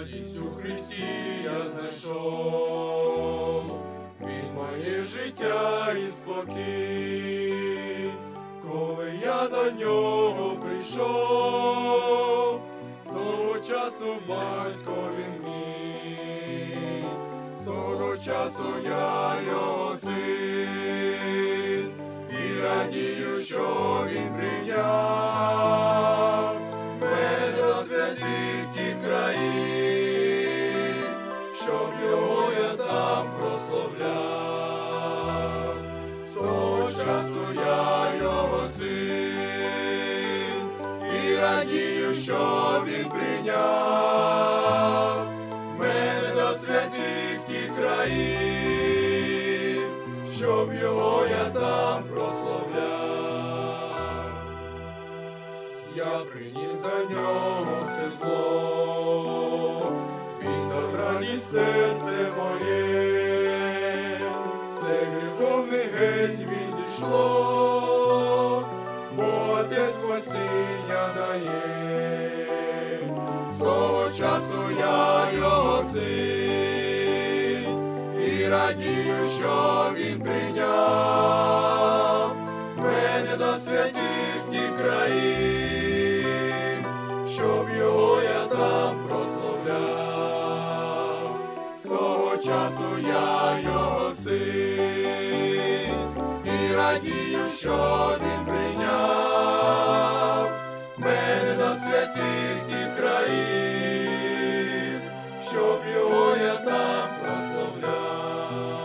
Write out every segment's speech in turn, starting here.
радість у Христі я знайшов, Він моє життя і спокій, коли я до нього прийшов, з того часу батько він мій, з того часу я його син, і радію, що він прийняв мене до святих тих країн, щоб його я там прославляв. З того часу я його син, і радію, що він прийняв мене до святих тих країн, щоб його я там прославляв. Я приніс до нього все зло, він дав радість серце моє, все гріховне геть відійшло, бо Отець спасіння дає. З того часу я його син, і радію, що він прийняв мене до святих тих країн, щоб його я там прославляв. З того часу я його син, і радію, що він прийняв мене до святих тих країн, щоб його я там прославляв.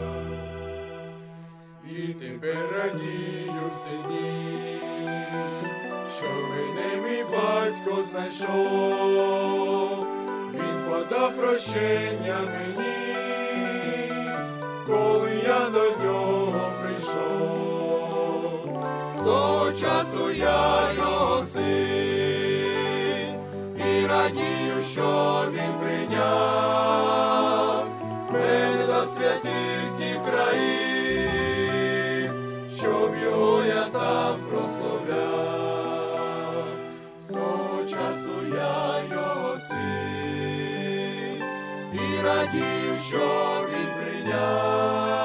І тепер радію всі дні, що мене мій батько знайшов, він подав прощення мені, коли я до нього прийшов. З того часу я його син, і радію, що він прийняв мене до святих тих країн, щоб його я там прославляв. З того часу я його син, і радію, що він прийняв